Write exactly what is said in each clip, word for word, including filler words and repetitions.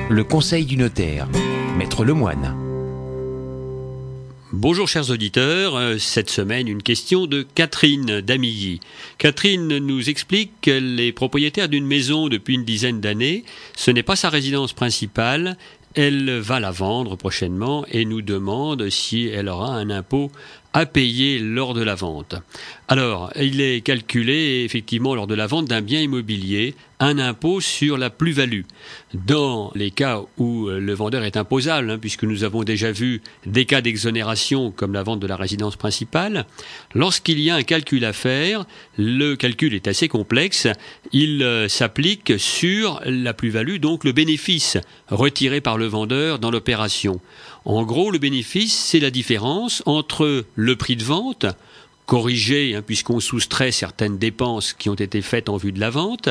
Le conseil du notaire, Maître Lemoine. Bonjour chers auditeurs, cette semaine une question de Catherine d'Amilly. Catherine nous explique qu'elle est propriétaire d'une maison depuis une dizaine d'années. Ce n'est pas sa résidence principale, elle va la vendre prochainement et nous demande si elle aura un impôt à payer lors de la vente. Alors, il est calculé effectivement lors de la vente d'un bien immobilier un impôt sur la plus-value. Dans les cas où le vendeur est imposable, hein, puisque nous avons déjà vu des cas d'exonération comme la vente de la résidence principale, lorsqu'il y a un calcul à faire, le calcul est assez complexe, il euh, s'applique sur la plus-value, donc le bénéfice retiré par le vendeur dans l'opération. En gros, le bénéfice, c'est la différence entre le prix de vente, corrigé, hein, puisqu'on soustrait certaines dépenses qui ont été faites en vue de la vente,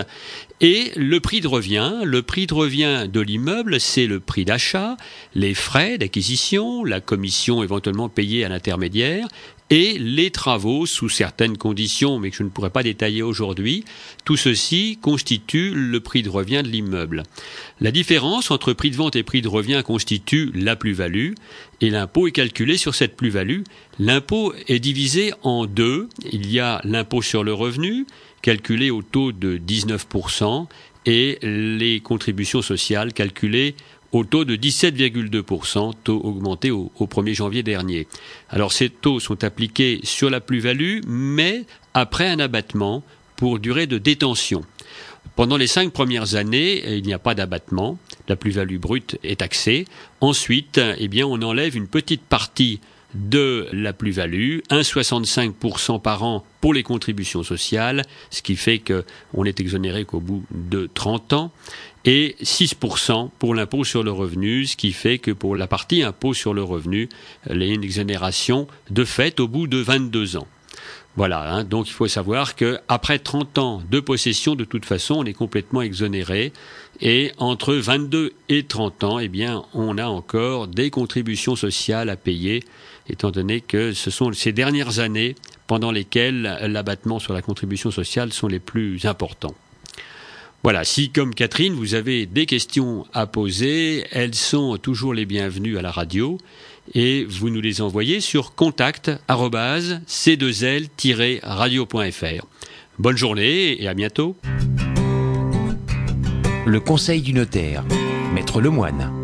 et le prix de revient. Le prix de revient de l'immeuble, c'est le prix d'achat, les frais d'acquisition, la commission éventuellement payée à l'intermédiaire, et les travaux sous certaines conditions, mais que je ne pourrais pas détailler aujourd'hui. Tout ceci constitue le prix de revient de l'immeuble. La différence entre prix de vente et prix de revient constitue la plus-value, et l'impôt est calculé sur cette plus-value. L'impôt est divisé en deux. Il y a l'impôt sur le revenu, calculé au taux de dix-neuf pour cent, et les contributions sociales calculées au taux de dix-sept virgule deux pour cent, taux augmenté au, au premier janvier dernier. Alors ces taux sont appliqués sur la plus-value, mais après un abattement pour durée de détention. Pendant les cinq premières années, il n'y a pas d'abattement, la plus-value brute est taxée. Ensuite, eh bien, on enlève une petite partie de la plus-value, un virgule soixante-cinq pour cent par an pour les contributions sociales, ce qui fait qu'on est exonéré qu'au bout de trente ans, et six pour cent pour l'impôt sur le revenu, ce qui fait que pour la partie impôt sur le revenu, il y a une exonération de fait au bout de vingt-deux ans. Voilà, hein, donc il faut savoir qu'après trente ans de possession, de toute façon, on est complètement exonéré. Et entre vingt-deux et trente ans, eh bien, on a encore des contributions sociales à payer, étant donné que ce sont ces dernières années pendant lesquelles l'abattement sur la contribution sociale sont les plus importants. Voilà, si comme Catherine, vous avez des questions à poser, elles sont toujours les bienvenues à la radio et vous nous les envoyez sur contact arobase c deux l tiret radio point f r. Bonne journée et à bientôt. Le conseil du notaire, Maître Lemoine.